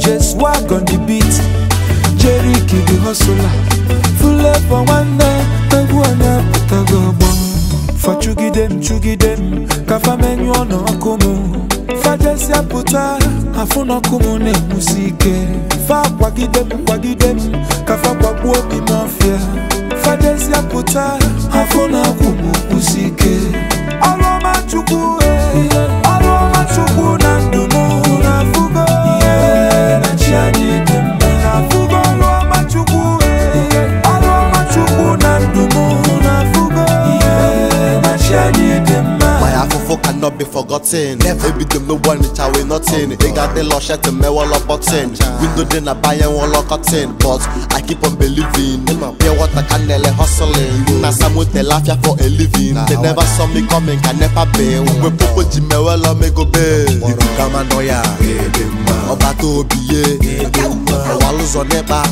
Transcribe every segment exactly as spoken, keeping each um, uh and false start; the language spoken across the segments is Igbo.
Just walk on the beat. Jerry Kid the hustler. Full up for one day. Taguana putago bon. For chugi dem, chugi dem. Kafa menu ono akumu. Fa jesia puta. Afuna kumu ne musike. Fa wagi dem, wagi dem. Kafa wabu obi mafia. Fa jesia puta. Afuna kumu musike. Alo machuku eh. Alo machuku nandumu. Nafugo yeah. Nachiani dem. Nafugo alo machuku eh. Alo machuku nandumu. Nafugo yeah. Nachiani dem. My afofo cannot be forgotten. Maybe them no one it away nothing. They got the lush at the me wall of button. Window then I buy and wall of cotton. But I keep on believing. Pure water can nearly hustling. Now someone they laugh ya for a living. They never saw me coming, can never be. We people Jimmy well or me go be. Come and noya. Obato biye. Walus on neba.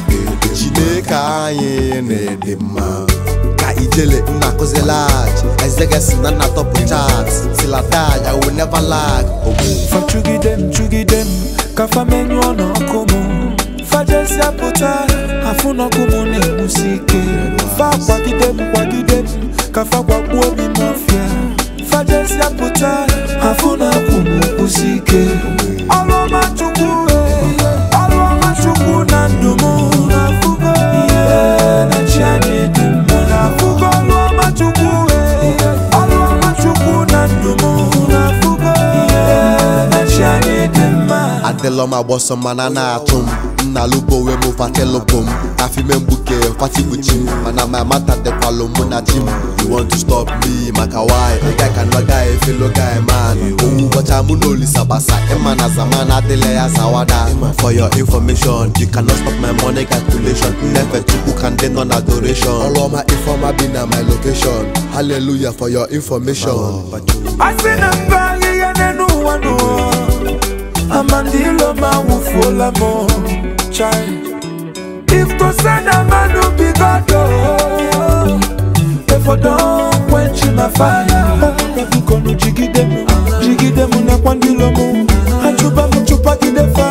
Chineka ye ne dema. Ijele na cause large. As I guess na na top charts. Till I die, I will never lag. For chugi dem, chugi dem. Kafa menu ono kumu. Fa jesia puta. Afuna kumu ne musike. Fa wagi dem, wagi dem. Kafa wabu obi mafia. Fa jesia puta. Afuna kumu musike. Alo machuku eh. Alo machuku nandumu. Nafugo yeah. Nachiani dem. Nafugo alo machuku eh. Alo machuku nandumu. Nafugo yeah. Nachiani dem. Adelo ma boss man na atum. Na lubo we mo fatelo bom. Afi membuke fati buchim. Mana my mata de palo mona jim. You want to stop me, makawai. A guy can no guy, fellow guy man. Oh, but I'm no lisabasa. Emana zamana dele ya zawada. For your information, you cannot stop my money calculation. Never to can then on adoration. All of my informer be na my location. Hallelujah for your information. I see them banging and no one know. Amandilo ma wufola mo child. If to send a man to be God, oh. If I don't quench my fire, you gonna jiggy them, jiggy them na kwandilo mo. Achuba mo chupa ki de fire.